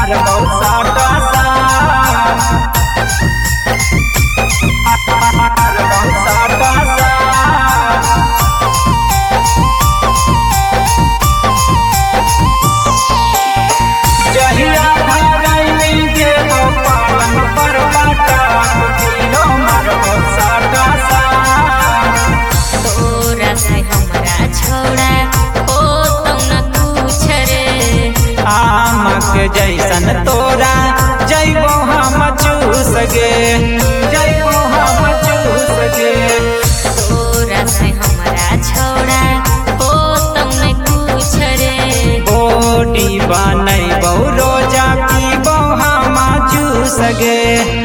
मारबो साटा सार मारबो साटा सार जहिया धरैली देबो पावन पर बाटा किलो मारबो साटा सार तोरा से हमरा छोड़ा हो तो न कुछ रे आम के जैसन तोरा जइबो हम चूस गे जइबो हम चूस गे तोरा से हमरा छोड़ा हो तो न कुछ रे बोटी बनैबो रोजा पीबो हम चूस गे।